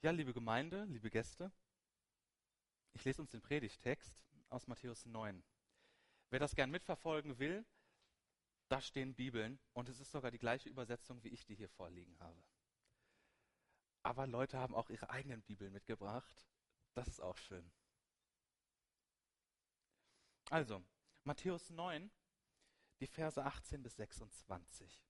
Ja, liebe Gemeinde, liebe Gäste, ich lese uns den Predigttext aus Matthäus 9. Wer das gern mitverfolgen will, da stehen Bibeln und es ist sogar die gleiche Übersetzung, wie ich die hier vorliegen habe. Aber Leute haben auch ihre eigenen Bibeln mitgebracht. Das ist auch schön. Also, Matthäus 9, die Verse 18 bis 26.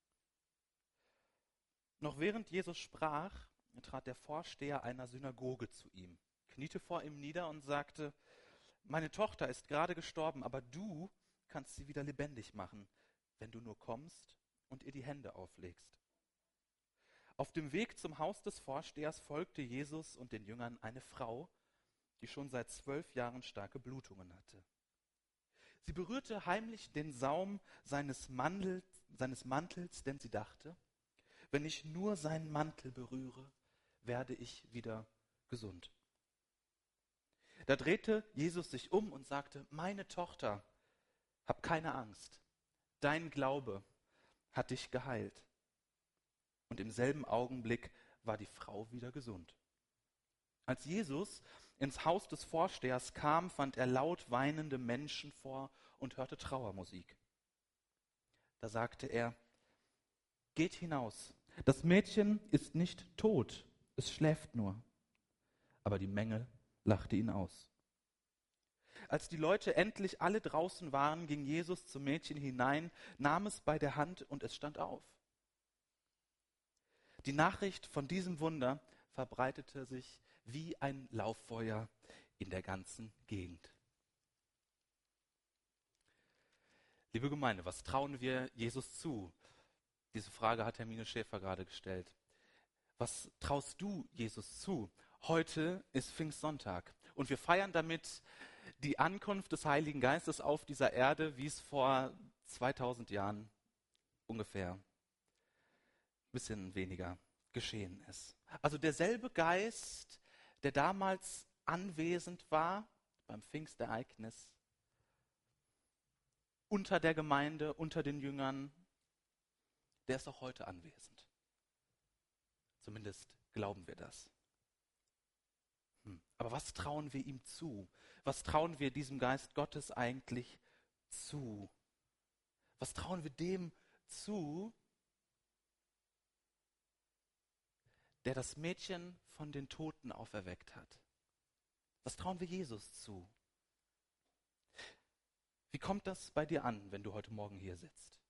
Noch während Jesus sprach, trat der Vorsteher einer Synagoge zu ihm, kniete vor ihm nieder und sagte: Meine Tochter ist gerade gestorben, aber du kannst sie wieder lebendig machen, wenn du nur kommst und ihr die Hände auflegst. Auf dem Weg zum Haus des Vorstehers folgte Jesus und den Jüngern eine Frau, die schon seit 12 Jahren starke Blutungen hatte. Sie berührte heimlich den Saum seines Mantels, denn sie dachte: Wenn ich nur seinen Mantel berühre, werde ich wieder gesund. Da drehte Jesus sich um und sagte: Meine Tochter, hab keine Angst. Dein Glaube hat dich geheilt. Und im selben Augenblick war die Frau wieder gesund. Als Jesus ins Haus des Vorstehers kam, fand er laut weinende Menschen vor und hörte Trauermusik. Da sagte er: Geht hinaus. Das Mädchen ist nicht tot, es schläft nur. Aber die Menge lachte ihn aus. Als die Leute endlich alle draußen waren, ging Jesus zum Mädchen hinein, nahm es bei der Hand und es stand auf. Die Nachricht von diesem Wunder verbreitete sich wie ein Lauffeuer in der ganzen Gegend. Liebe Gemeinde, was trauen wir Jesus zu? Diese Frage hat Hermine Schäfer gerade gestellt. Was traust du Jesus zu? Heute ist Pfingstsonntag und wir feiern damit die Ankunft des Heiligen Geistes auf dieser Erde, wie es vor 2000 Jahren ungefähr, ein bisschen weniger, geschehen ist. Also derselbe Geist, der damals anwesend war beim Pfingstereignis, unter der Gemeinde, unter den Jüngern, der ist auch heute anwesend. Zumindest glauben wir das. Aber was trauen wir ihm zu? Was trauen wir diesem Geist Gottes eigentlich zu? Was trauen wir dem zu, der das Mädchen von den Toten auferweckt hat? Was trauen wir Jesus zu? Wie kommt das bei dir an, wenn du heute Morgen hier sitzt?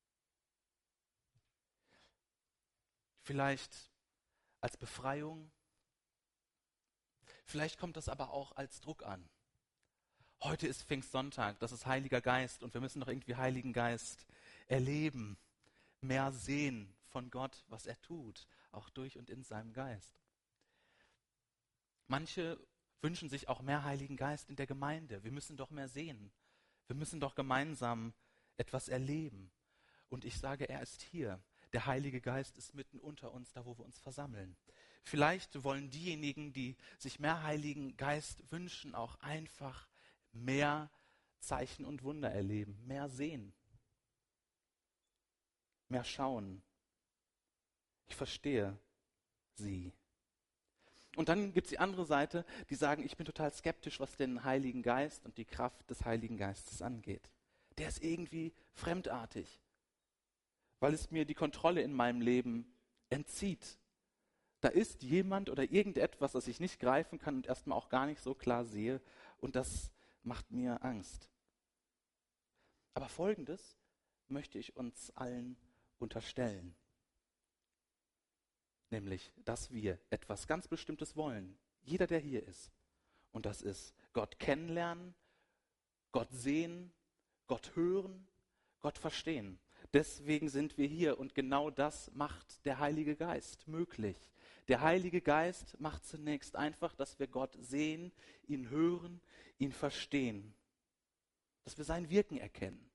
Vielleicht als Befreiung, vielleicht kommt das aber auch als Druck an. Heute ist Pfingstsonntag, das ist Heiliger Geist und wir müssen doch irgendwie Heiligen Geist erleben, mehr sehen von Gott, was er tut, auch durch und in seinem Geist. Manche wünschen sich auch mehr Heiligen Geist in der Gemeinde. Wir müssen doch mehr sehen. Wir müssen doch gemeinsam etwas erleben. Und ich sage, er ist hier. Der Heilige Geist ist mitten unter uns, da wo wir uns versammeln. Vielleicht wollen diejenigen, die sich mehr Heiligen Geist wünschen, auch einfach mehr Zeichen und Wunder erleben, mehr sehen, mehr schauen. Ich verstehe sie. Und dann gibt es die andere Seite, die sagen, ich bin total skeptisch, was den Heiligen Geist und die Kraft des Heiligen Geistes angeht. Der ist irgendwie fremdartig, weil es mir die Kontrolle in meinem Leben entzieht. Da ist jemand oder irgendetwas, das ich nicht greifen kann und erstmal auch gar nicht so klar sehe, und das macht mir Angst. Aber Folgendes möchte ich uns allen unterstellen. Nämlich, dass wir etwas ganz Bestimmtes wollen. Jeder, der hier ist. Und das ist Gott kennenlernen, Gott sehen, Gott hören, Gott verstehen. Deswegen sind wir hier und genau das macht der Heilige Geist möglich. Der Heilige Geist macht zunächst einfach, dass wir Gott sehen, ihn hören, ihn verstehen. Dass wir sein Wirken erkennen.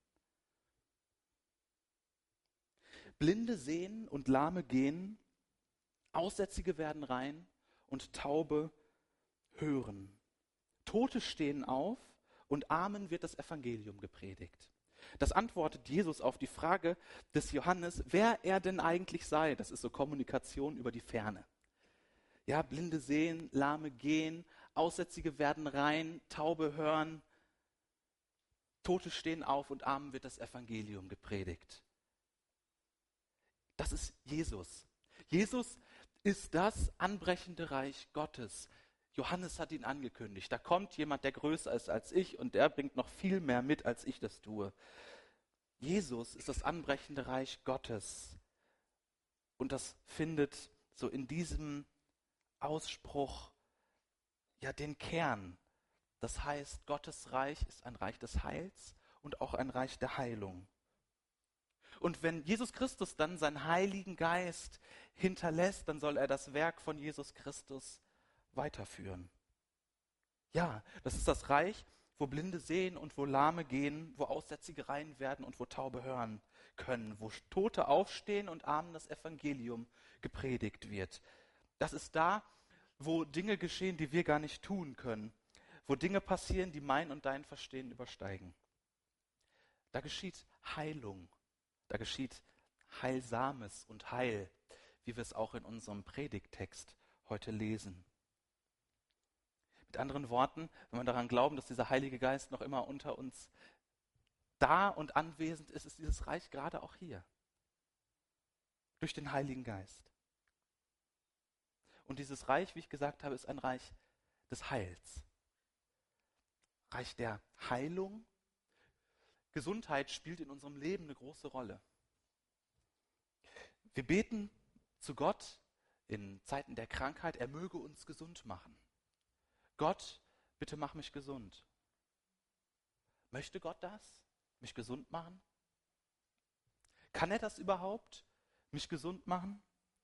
Blinde sehen und Lahme gehen, Aussätzige werden rein und Taube hören. Tote stehen auf und Armen wird das Evangelium gepredigt. Das antwortet Jesus auf die Frage des Johannes, wer er denn eigentlich sei. Das ist so Kommunikation über die Ferne. Ja, Blinde sehen, Lahme gehen, Aussätzige werden rein, Taube hören, Tote stehen auf und Armen wird das Evangelium gepredigt. Das ist Jesus. Jesus ist das anbrechende Reich Gottes. Johannes hat ihn angekündigt. Da kommt jemand, der größer ist als ich und der bringt noch viel mehr mit, als ich das tue. Jesus ist das anbrechende Reich Gottes. Und das findet so in diesem Ausspruch ja den Kern. Das heißt, Gottes Reich ist ein Reich des Heils und auch ein Reich der Heilung. Und wenn Jesus Christus dann seinen Heiligen Geist hinterlässt, dann soll er das Werk von Jesus Christus weiterführen. Ja, das ist das Reich, wo Blinde sehen und wo Lahme gehen, wo Aussätzige rein werden und wo Taube hören können, wo Tote aufstehen und Armen das Evangelium gepredigt wird. Das ist da, wo Dinge geschehen, die wir gar nicht tun können, wo Dinge passieren, die mein und dein Verstehen übersteigen. Da geschieht Heilung, da geschieht Heilsames und Heil, wie wir es auch in unserem Predigttext heute lesen. Mit anderen Worten, wenn wir daran glauben, dass dieser Heilige Geist noch immer unter uns da und anwesend ist, ist dieses Reich gerade auch hier. Durch den Heiligen Geist. Und dieses Reich, wie ich gesagt habe, ist ein Reich des Heils. Reich der Heilung. Gesundheit spielt in unserem Leben eine große Rolle. Wir beten zu Gott in Zeiten der Krankheit, er möge uns gesund machen. Gott, bitte mach mich gesund. Möchte Gott das? Mich gesund machen? Kann er das überhaupt? Mich gesund machen?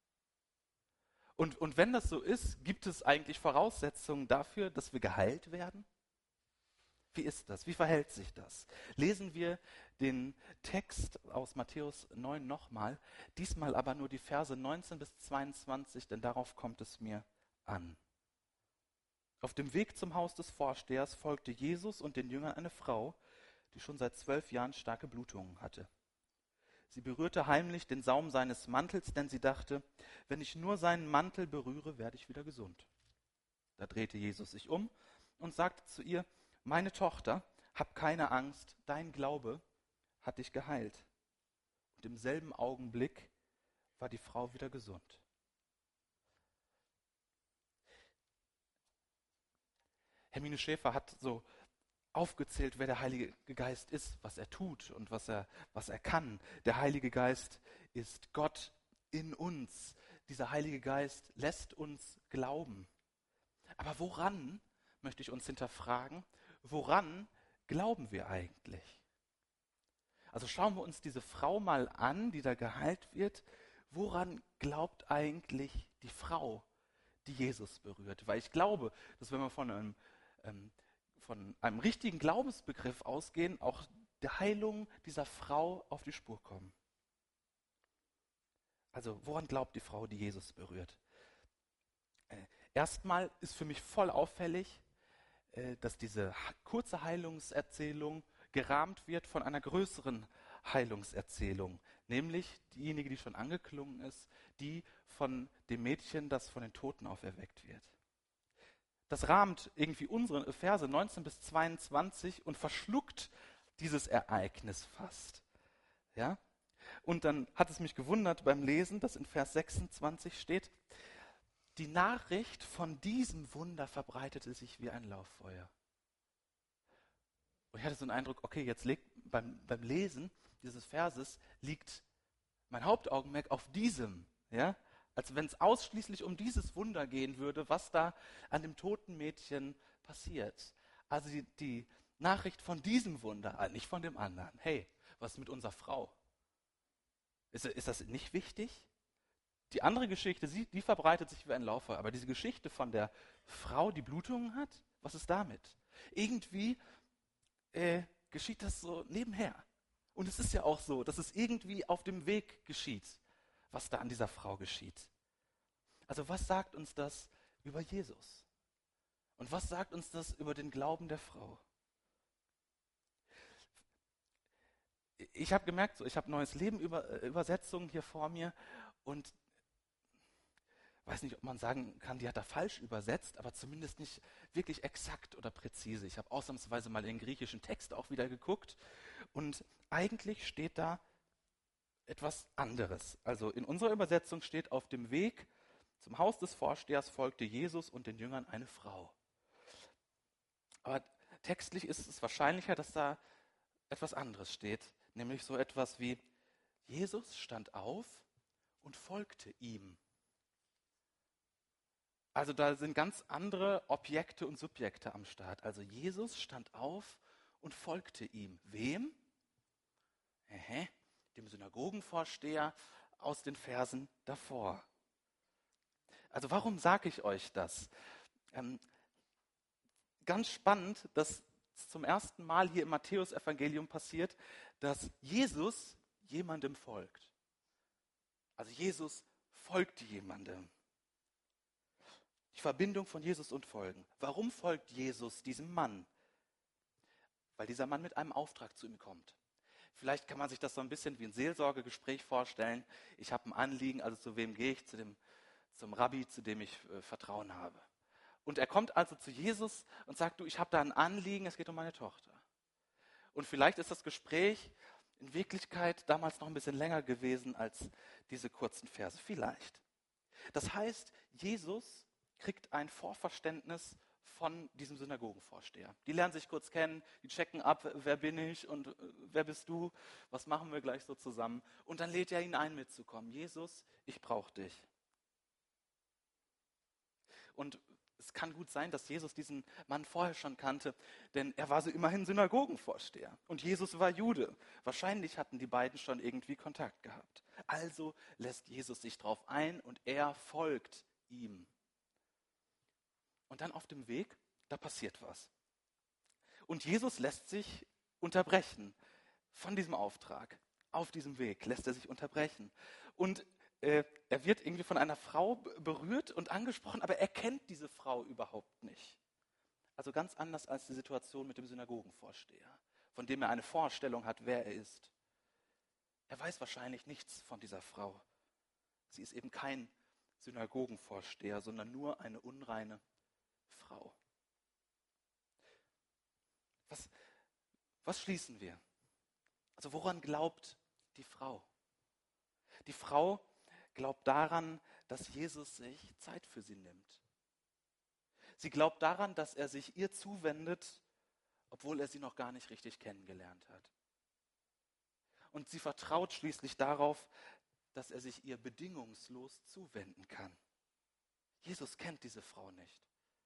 Und wenn das so ist, gibt es eigentlich Voraussetzungen dafür, dass wir geheilt werden? Wie ist das? Wie verhält sich das? Lesen wir den Text aus Matthäus 9 nochmal, diesmal aber nur die Verse 19 bis 22, denn darauf kommt es mir an. Auf dem Weg zum Haus des Vorstehers folgte Jesus und den Jüngern eine Frau, die schon seit 12 Jahren starke Blutungen hatte. Sie berührte heimlich den Saum seines Mantels, denn sie dachte, wenn ich nur seinen Mantel berühre, werde ich wieder gesund. Da drehte Jesus sich um und sagte zu ihr, meine Tochter, hab keine Angst, dein Glaube hat dich geheilt. Und im selben Augenblick war die Frau wieder gesund. Hermine Schäfer hat so aufgezählt, wer der Heilige Geist ist, was er tut und was er kann. Der Heilige Geist ist Gott in uns. Dieser Heilige Geist lässt uns glauben. Aber woran, möchte ich uns hinterfragen, woran glauben wir eigentlich? Also schauen wir uns diese Frau mal an, die da geheilt wird. Woran glaubt eigentlich die Frau, die Jesus berührt? Weil ich glaube, dass wenn wir von einem richtigen Glaubensbegriff ausgehen, auch der Heilung dieser Frau auf die Spur kommen. Also woran glaubt die Frau, die Jesus berührt? Erstmal ist für mich voll auffällig, dass diese kurze Heilungserzählung gerahmt wird von einer größeren Heilungserzählung, nämlich diejenige, die schon angeklungen ist, die von dem Mädchen, das von den Toten auferweckt wird. Das rahmt irgendwie unsere Verse 19 bis 22 und verschluckt dieses Ereignis fast. Ja? Und dann hat es mich gewundert beim Lesen, dass in Vers 26 steht, die Nachricht von diesem Wunder verbreitete sich wie ein Lauffeuer. Und ich hatte so einen Eindruck, okay, jetzt liegt beim Lesen dieses Verses liegt mein Hauptaugenmerk auf diesem, ja, als wenn es ausschließlich um dieses Wunder gehen würde, was da an dem toten Mädchen passiert. Also die Nachricht von diesem Wunder, nicht von dem anderen. Hey, was ist mit unserer Frau? Ist das nicht wichtig? Die andere Geschichte, die verbreitet sich wie ein Lauffeuer. Aber diese Geschichte von der Frau, die Blutungen hat, was ist damit? Irgendwie geschieht das so nebenher. Und es ist ja auch so, dass es irgendwie auf dem Weg geschieht, was da an dieser Frau geschieht. Also was sagt uns das über Jesus? Und was sagt uns das über den Glauben der Frau? Ich habe gemerkt, ich habe Neues Leben Übersetzungen hier vor mir und weiß nicht, ob man sagen kann, die hat er falsch übersetzt, aber zumindest nicht wirklich exakt oder präzise. Ich habe ausnahmsweise mal in den griechischen Text auch wieder geguckt und eigentlich steht da etwas anderes. Also in unserer Übersetzung steht: Auf dem Weg zum Haus des Vorstehers folgte Jesus und den Jüngern eine Frau. Aber textlich ist es wahrscheinlicher, dass da etwas anderes steht, nämlich so etwas wie: Jesus stand auf und folgte ihm. Also da sind ganz andere Objekte und Subjekte am Start. Also Jesus stand auf und folgte ihm. Wem? Dem Synagogenvorsteher aus den Versen davor. Also warum sage ich euch das? Ganz spannend, dass es zum ersten Mal hier im Matthäus-Evangelium passiert, dass Jesus jemandem folgt. Also Jesus folgt jemandem. Die Verbindung von Jesus und Folgen. Warum folgt Jesus diesem Mann? Weil dieser Mann mit einem Auftrag zu ihm kommt. Vielleicht kann man sich das so ein bisschen wie ein Seelsorgegespräch vorstellen. Ich habe ein Anliegen, also zu wem gehe ich? Zum Rabbi, zu dem ich Vertrauen habe. Und er kommt also zu Jesus und sagt: Du, ich habe da ein Anliegen, es geht um meine Tochter. Und vielleicht ist das Gespräch in Wirklichkeit damals noch ein bisschen länger gewesen als diese kurzen Verse. Vielleicht. Das heißt, Jesus kriegt ein Vorverständnis von diesem Synagogenvorsteher. Die lernen sich kurz kennen, die checken ab: Wer bin ich und wer bist du, was machen wir gleich so zusammen. Und dann lädt er ihn ein, mitzukommen. Jesus, ich brauche dich. Und es kann gut sein, dass Jesus diesen Mann vorher schon kannte, denn er war so immerhin Synagogenvorsteher und Jesus war Jude. Wahrscheinlich hatten die beiden schon irgendwie Kontakt gehabt. Also lässt Jesus sich drauf ein und er folgt ihm. Und dann auf dem Weg, da passiert was. Und Jesus lässt sich unterbrechen von diesem Auftrag. Auf diesem Weg lässt er sich unterbrechen. Und er wird irgendwie von einer Frau berührt und angesprochen, aber er kennt diese Frau überhaupt nicht. Also ganz anders als die Situation mit dem Synagogenvorsteher, von dem er eine Vorstellung hat, wer er ist. Er weiß wahrscheinlich nichts von dieser Frau. Sie ist eben kein Synagogenvorsteher, sondern nur eine unreine Frau. Was schließen wir? Also woran glaubt die Frau? Die Frau glaubt daran, dass Jesus sich Zeit für sie nimmt. Sie glaubt daran, dass er sich ihr zuwendet, obwohl er sie noch gar nicht richtig kennengelernt hat. Und sie vertraut schließlich darauf, dass er sich ihr bedingungslos zuwenden kann. Jesus kennt diese Frau nicht.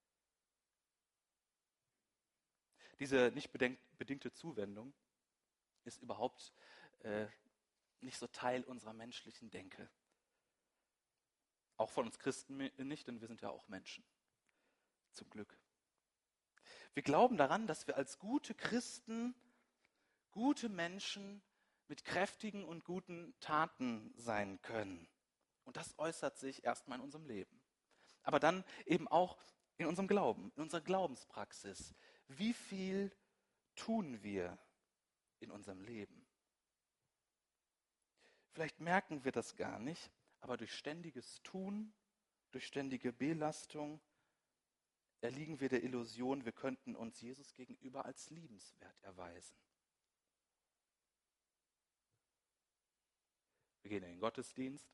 Diese nicht bedingte Zuwendung ist überhaupt nicht so Teil unserer menschlichen Denke. Auch von uns Christen nicht, denn wir sind ja auch Menschen. Zum Glück. Wir glauben daran, dass wir als gute Christen, gute Menschen mit kräftigen und guten Taten sein können. Und das äußert sich erstmal in unserem Leben. Aber dann eben auch in unserem Glauben, in unserer Glaubenspraxis. Wie viel tun wir in unserem Leben? Vielleicht merken wir das gar nicht, aber durch ständiges Tun, durch ständige Belastung erliegen wir der Illusion, wir könnten uns Jesus gegenüber als liebenswert erweisen. Wir gehen in den Gottesdienst.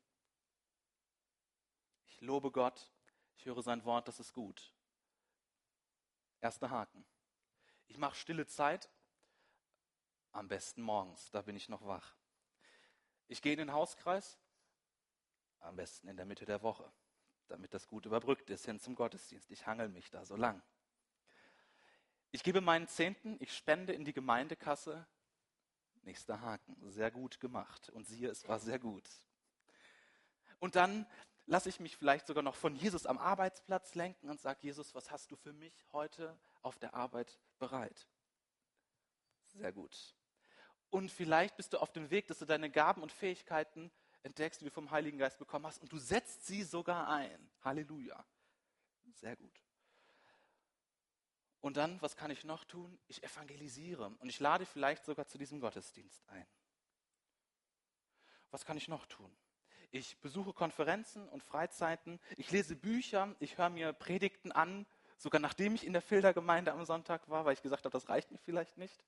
Ich lobe Gott, ich höre sein Wort, das ist gut. Erster Haken. Ich mache stille Zeit, am besten morgens, da bin ich noch wach. Ich gehe in den Hauskreis, am besten in der Mitte der Woche, damit das gut überbrückt ist hin zum Gottesdienst. Ich hangel mich da so lang. Ich gebe meinen Zehnten, ich spende in die Gemeindekasse. Nächster Haken, sehr gut gemacht. Und siehe, es war sehr gut. Und dann lasse ich mich vielleicht sogar noch von Jesus am Arbeitsplatz lenken und sage: Jesus, was hast du für mich heute auf der Arbeit bereit? Sehr gut. Und vielleicht bist du auf dem Weg, dass du deine Gaben und Fähigkeiten entdeckst, die du vom Heiligen Geist bekommen hast, und du setzt sie sogar ein. Halleluja. Sehr gut. Und dann, was kann ich noch tun? Ich evangelisiere und ich lade vielleicht sogar zu diesem Gottesdienst ein. Was kann ich noch tun? Ich besuche Konferenzen und Freizeiten, ich lese Bücher, ich höre mir Predigten an, sogar nachdem ich in der Fildergemeinde am Sonntag war, weil ich gesagt habe, das reicht mir vielleicht nicht.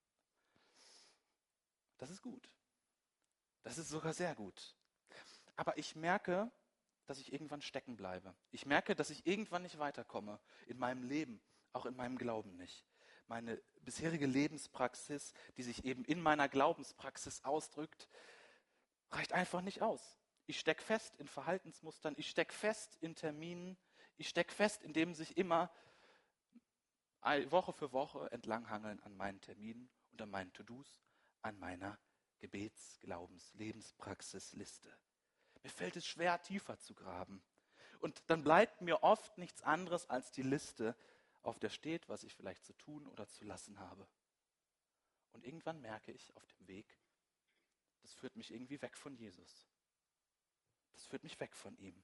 Das ist gut. Das ist sogar sehr gut. Aber ich merke, dass ich irgendwann stecken bleibe. Ich merke, dass ich irgendwann nicht weiterkomme in meinem Leben, auch in meinem Glauben nicht. Meine bisherige Lebenspraxis, die sich eben in meiner Glaubenspraxis ausdrückt, reicht einfach nicht aus. Ich stecke fest in Verhaltensmustern, ich stecke fest in Terminen, ich stecke fest, indem sich immer Woche für Woche entlanghangeln an meinen Terminen und an meinen To-Dos, an meiner Gebets-, Glaubens-, Lebenspraxisliste. Mir fällt es schwer, tiefer zu graben. Und dann bleibt mir oft nichts anderes als die Liste, auf der steht, was ich vielleicht zu tun oder zu lassen habe. Und irgendwann merke ich auf dem Weg, das führt mich irgendwie weg von Jesus. Das führt mich weg von ihm.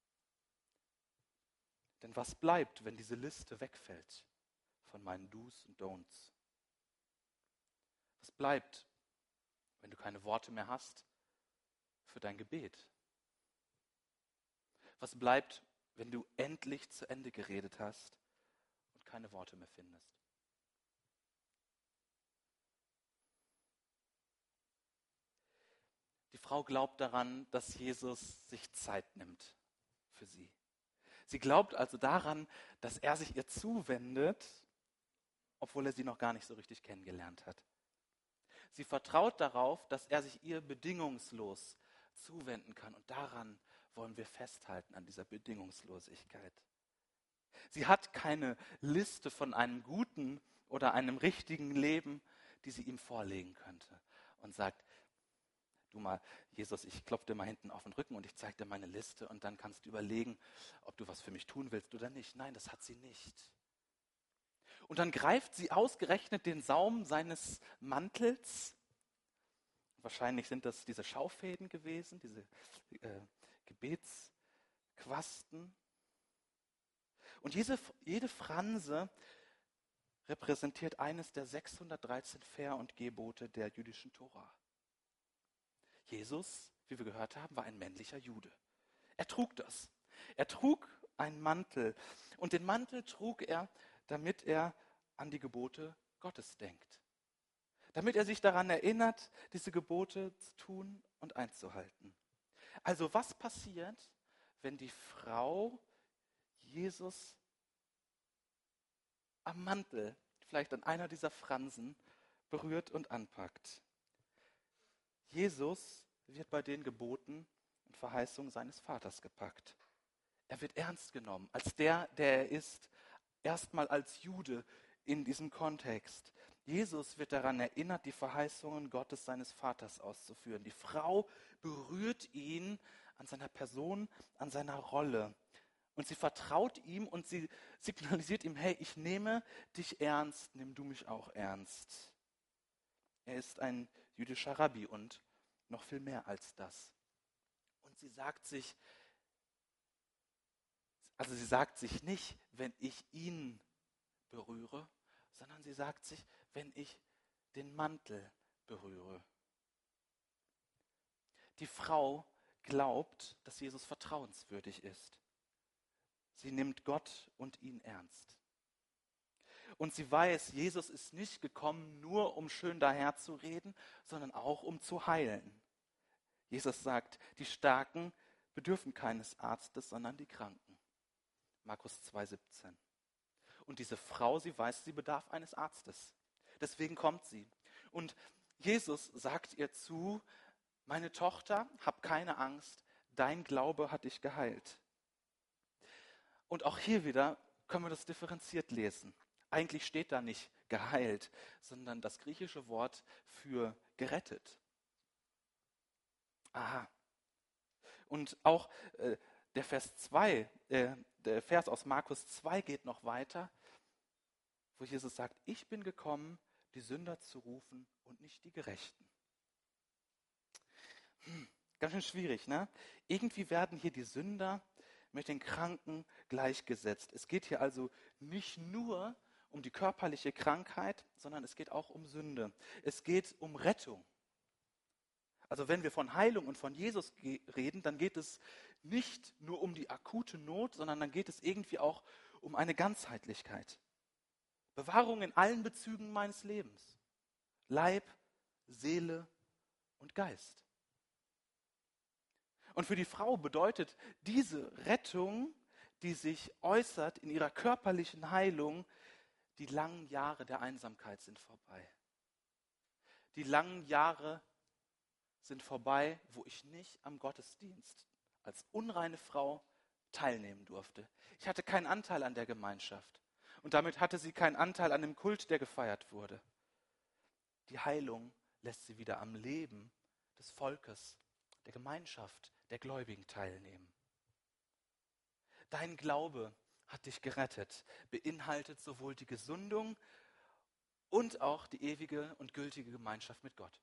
Denn was bleibt, wenn diese Liste wegfällt von meinen Do's und Don'ts? Was bleibt, wenn du keine Worte mehr hast für dein Gebet? Was bleibt, wenn du endlich zu Ende geredet hast und keine Worte mehr findest? Die Frau glaubt daran, dass Jesus sich Zeit nimmt für sie. Sie glaubt also daran, dass er sich ihr zuwendet, obwohl er sie noch gar nicht so richtig kennengelernt hat. Sie vertraut darauf, dass er sich ihr bedingungslos zuwenden kann. Und daran wollen wir festhalten, an dieser Bedingungslosigkeit. Sie hat keine Liste von einem guten oder einem richtigen Leben, die sie ihm vorlegen könnte und sagt, du mal, Jesus, ich klopfe dir mal hinten auf den Rücken und ich zeige dir meine Liste und dann kannst du überlegen, ob du was für mich tun willst oder nicht. Nein, das hat sie nicht. Und dann greift sie ausgerechnet den Saum seines Mantels. Wahrscheinlich sind das diese Schaufäden gewesen, diese Gebetsquasten. Und jede Franse repräsentiert eines der 613 Ver- und Gebote der jüdischen Tora. Jesus, wie wir gehört haben, war ein männlicher Jude. Er trug das. Er trug einen Mantel. Und den Mantel trug er, damit er an die Gebote Gottes denkt. Damit er sich daran erinnert, diese Gebote zu tun und einzuhalten. Also was passiert, wenn die Frau Jesus am Mantel, vielleicht an einer dieser Fransen, berührt und anpackt? Jesus wird bei den Geboten und Verheißungen seines Vaters gepackt. Er wird ernst genommen, als der er ist, erstmal als Jude in diesem Kontext. Jesus wird daran erinnert, die Verheißungen Gottes seines Vaters auszuführen. Die Frau berührt ihn an seiner Person, an seiner Rolle. Und sie vertraut ihm und sie signalisiert ihm, hey, ich nehme dich ernst, nimm du mich auch ernst. Er ist ein jüdischer Rabbi und noch viel mehr als das. Und sie sagt sich nicht, wenn ich ihn berühre, sondern sie sagt sich, wenn ich den Mantel berühre. Die Frau glaubt, dass Jesus vertrauenswürdig ist. Sie nimmt Gott und ihn ernst. Und sie weiß, Jesus ist nicht gekommen, nur um schön daherzureden, sondern auch um zu heilen. Jesus sagt, die Starken bedürfen keines Arztes, sondern die Kranken. Markus 2,17. Und diese Frau, sie weiß, sie bedarf eines Arztes. Deswegen kommt sie. Und Jesus sagt ihr zu, meine Tochter, hab keine Angst, dein Glaube hat dich geheilt. Und auch hier wieder können wir das differenziert lesen. Eigentlich steht da nicht geheilt, sondern das griechische Wort für gerettet. Aha. Und auch der Vers aus Markus 2 geht noch weiter, wo Jesus sagt, ich bin gekommen, die Sünder zu rufen und nicht die Gerechten. Ganz schön schwierig, ne? Irgendwie werden hier die Sünder mit den Kranken gleichgesetzt. Es geht hier also nicht nur um die körperliche Krankheit, sondern es geht auch um Sünde. Es geht um Rettung. Also wenn wir von Heilung und von Jesus reden, dann geht es nicht nur um die akute Not, sondern dann geht es irgendwie auch um eine Ganzheitlichkeit. Bewahrung in allen Bezügen meines Lebens. Leib, Seele und Geist. Und für die Frau bedeutet diese Rettung, die sich äußert in ihrer körperlichen Heilung, die langen Jahre der Einsamkeit sind vorbei. Die langen Jahre sind vorbei, wo ich nicht am Gottesdienst als unreine Frau teilnehmen durfte. Ich hatte keinen Anteil an der Gemeinschaft. Und damit hatte sie keinen Anteil an dem Kult, der gefeiert wurde. Die Heilung lässt sie wieder am Leben des Volkes, der Gemeinschaft, der Gläubigen teilnehmen. Dein Glaube hat dich gerettet, beinhaltet sowohl die Gesundung und auch die ewige und gültige Gemeinschaft mit Gott.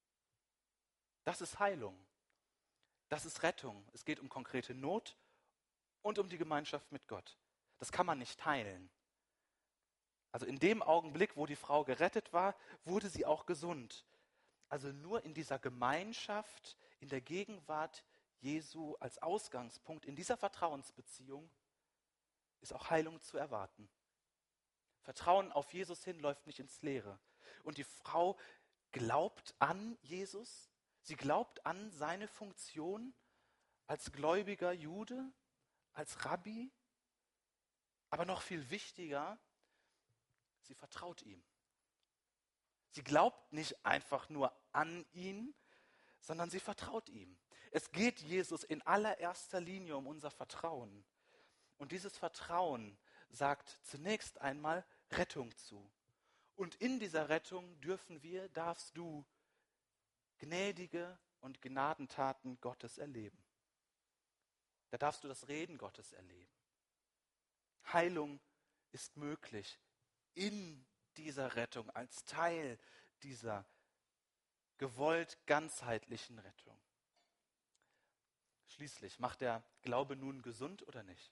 Das ist Heilung. Das ist Rettung. Es geht um konkrete Not und um die Gemeinschaft mit Gott. Das kann man nicht teilen. Also in dem Augenblick, wo die Frau gerettet war, wurde sie auch gesund. Also nur in dieser Gemeinschaft, in der Gegenwart Jesu als Ausgangspunkt, in dieser Vertrauensbeziehung ist auch Heilung zu erwarten. Vertrauen auf Jesus hin läuft nicht ins Leere. Und die Frau glaubt an Jesus, sie glaubt an seine Funktion als gläubiger Jude, als Rabbi, aber noch viel wichtiger, sie vertraut ihm. Sie glaubt nicht einfach nur an ihn, sondern sie vertraut ihm. Es geht Jesus in allererster Linie um unser Vertrauen. Und dieses Vertrauen sagt zunächst einmal Rettung zu. Und in dieser Rettung darfst du gnädige und Gnadentaten Gottes erleben. Da darfst du das Reden Gottes erleben. Heilung ist möglich in dieser Rettung, als Teil dieser gewollt ganzheitlichen Rettung. Schließlich, macht der Glaube nun gesund oder nicht?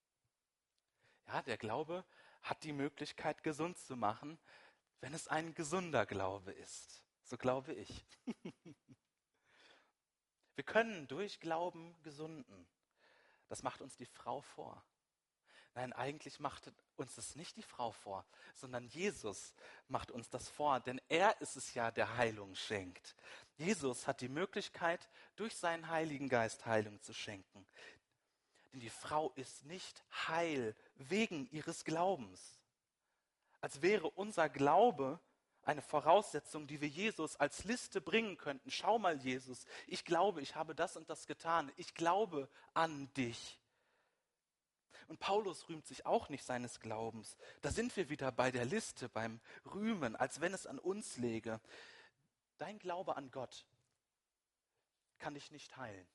Ja, der Glaube hat die Möglichkeit, gesund zu machen, wenn es ein gesunder Glaube ist. So glaube ich. Wir können durch Glauben gesunden. Das macht uns die Frau vor. Nein, eigentlich macht uns das nicht die Frau vor, sondern Jesus macht uns das vor, denn er ist es ja, der Heilung schenkt. Jesus hat die Möglichkeit, durch seinen Heiligen Geist Heilung zu schenken. Denn die Frau ist nicht heil wegen ihres Glaubens. Als wäre unser Glaube eine Voraussetzung, die wir Jesus als Liste bringen könnten. Schau mal, Jesus, ich glaube, ich habe das und das getan. Ich glaube an dich. Und Paulus rühmt sich auch nicht seines Glaubens. Da sind wir wieder bei der Liste, beim Rühmen, als wenn es an uns läge. Dein Glaube an Gott kann dich nicht heilen.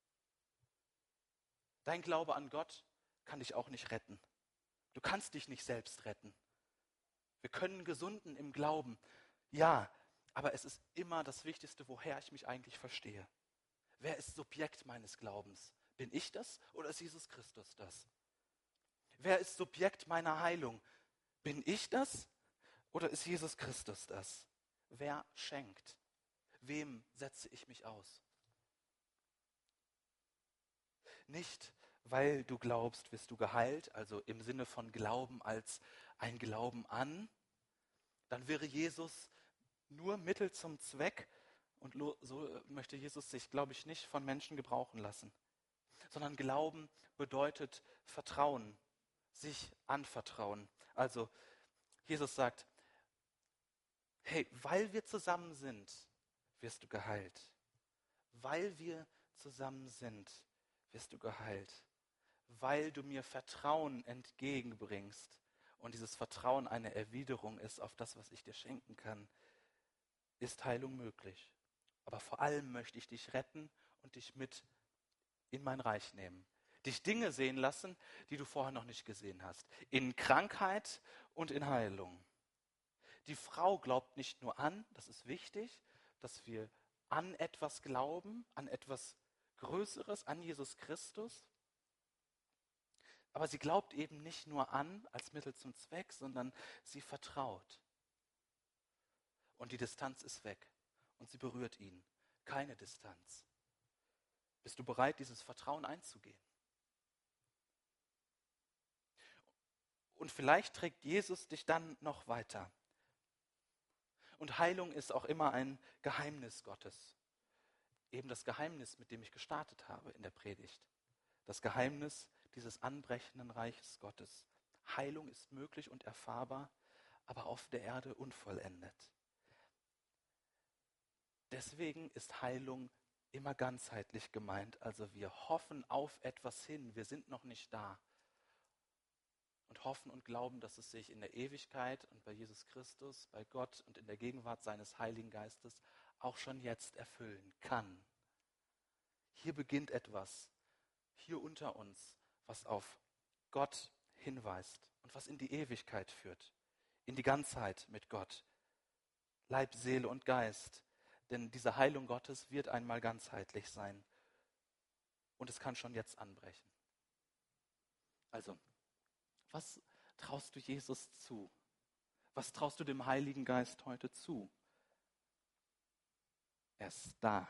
Dein Glaube an Gott kann dich auch nicht retten. Du kannst dich nicht selbst retten. Wir können gesunden im Glauben. Ja, aber es ist immer das Wichtigste, woher ich mich eigentlich verstehe. Wer ist Subjekt meines Glaubens? Bin ich das oder ist Jesus Christus das? Wer ist Subjekt meiner Heilung? Bin ich das oder ist Jesus Christus das? Wer schenkt? Wem setze ich mich aus? Nicht, weil du glaubst, wirst du geheilt, also im Sinne von Glauben als ein Glauben an. Dann wäre Jesus nur Mittel zum Zweck und so möchte Jesus sich, glaube ich, nicht von Menschen gebrauchen lassen. Sondern Glauben bedeutet Vertrauen. Sich anvertrauen. Also Jesus sagt, hey, weil wir zusammen sind, wirst du geheilt. Weil wir zusammen sind, wirst du geheilt. Weil du mir Vertrauen entgegenbringst und dieses Vertrauen eine Erwiderung ist auf das, was ich dir schenken kann, ist Heilung möglich. Aber vor allem möchte ich dich retten und dich mit in mein Reich nehmen. Dich Dinge sehen lassen, die du vorher noch nicht gesehen hast. In Krankheit und in Heilung. Die Frau glaubt nicht nur an, das ist wichtig, dass wir an etwas glauben, an etwas Größeres, an Jesus Christus. Aber sie glaubt eben nicht nur an als Mittel zum Zweck, sondern sie vertraut. Und die Distanz ist weg und sie berührt ihn. keine Distanz. Bist du bereit, dieses Vertrauen einzugehen? Und vielleicht trägt Jesus dich dann noch weiter. Und Heilung ist auch immer ein Geheimnis Gottes. Eben das Geheimnis, mit dem ich gestartet habe in der Predigt. Das Geheimnis dieses anbrechenden Reiches Gottes. Heilung ist möglich und erfahrbar, aber auf der Erde unvollendet. Deswegen ist Heilung immer ganzheitlich gemeint. Also wir hoffen auf etwas hin. Wir sind noch nicht da. Und hoffen und glauben, dass es sich in der Ewigkeit und bei Jesus Christus, bei Gott und in der Gegenwart seines Heiligen Geistes auch schon jetzt erfüllen kann. Hier beginnt etwas, hier unter uns, was auf Gott hinweist und was in die Ewigkeit führt, in die Ganzheit mit Gott, Leib, Seele und Geist. Denn diese Heilung Gottes wird einmal ganzheitlich sein und es kann schon jetzt anbrechen. Also, was traust du Jesus zu? Was traust du dem Heiligen Geist heute zu? Er ist da.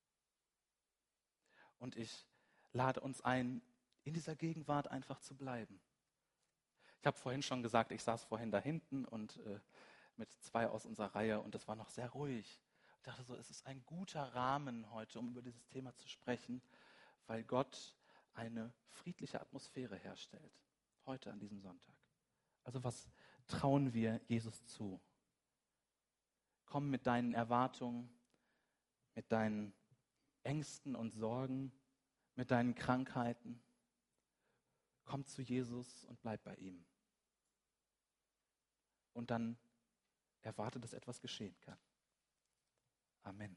Und ich lade uns ein, in dieser Gegenwart einfach zu bleiben. Ich habe vorhin schon gesagt, ich saß vorhin da hinten und mit 2 aus unserer Reihe und es war noch sehr ruhig. Ich dachte so, es ist ein guter Rahmen heute, um über dieses Thema zu sprechen, weil Gott eine friedliche Atmosphäre herstellt. Heute an diesem Sonntag. Also was trauen wir Jesus zu? Komm mit deinen Erwartungen, mit deinen Ängsten und Sorgen, mit deinen Krankheiten. Komm zu Jesus und bleib bei ihm. Und dann erwarte, dass etwas geschehen kann. Amen.